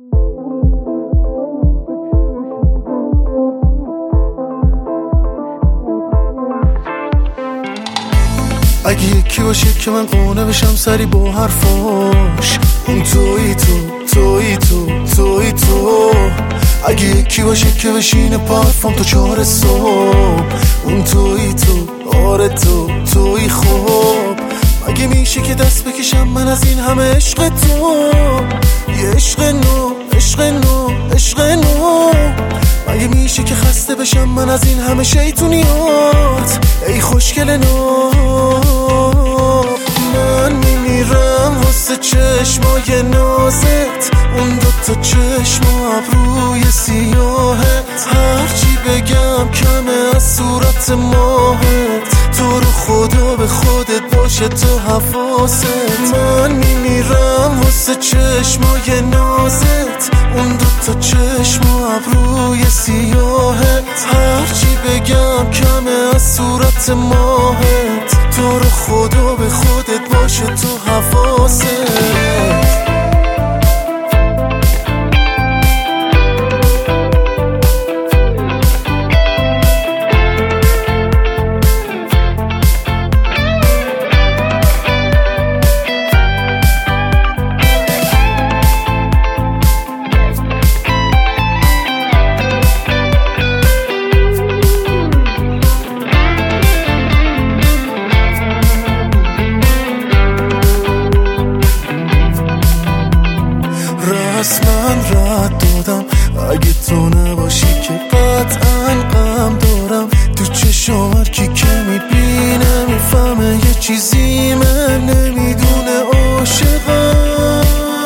اگه یکی باشه که من قونه بشم سری با حرفاش، اون تویی تو. اگه یکی باشه که بشینه پارفام تا 4 صبح، اون تویی تو. آره تویی. خوب مگه میشه که دست بکشم من از این همه عشق تو؟ یه عشق نو. مگه میشه که خسته بشم من از این همه شیطونیات؟ ای خوشگل نو، من میمیرم واسه چشمای نازت، اون 2 چشم و ابروی سیاهت. هرچی بگم کمه از صورت ماهت، تو رو خدا به خودت باشه تو حواست. من میمیرم واسه چشمای نازت، اون 2 چشم و ابروی سیاهت. هرچی بگم کمه از صورت ماهت، تو رو خدا به خودت باشه تو حواست. من رد دادم اگه تو نباشی که قطعا غم دارم. تو چشم هر کی که میبینه میفهمه یه چیزی من نمیدونه عاشقم.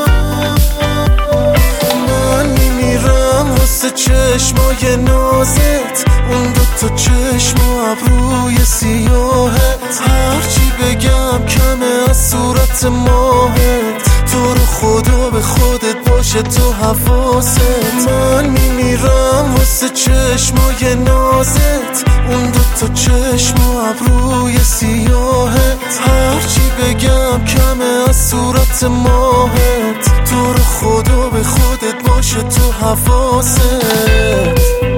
من میمیرم واسه چشمای نازت، اون 2 چشم و ابروی سیاهت. هرچی بگم کمه از صورت ماهت، تو رو خدا به خودت باشه تو حواست. من میمیرم واسه چشمای نازت، اون 2 چشم و ابروی سیاهت. هرچی بگم کمه از صورت ماهت، تو رو خدا به خودت باشه تو حواست.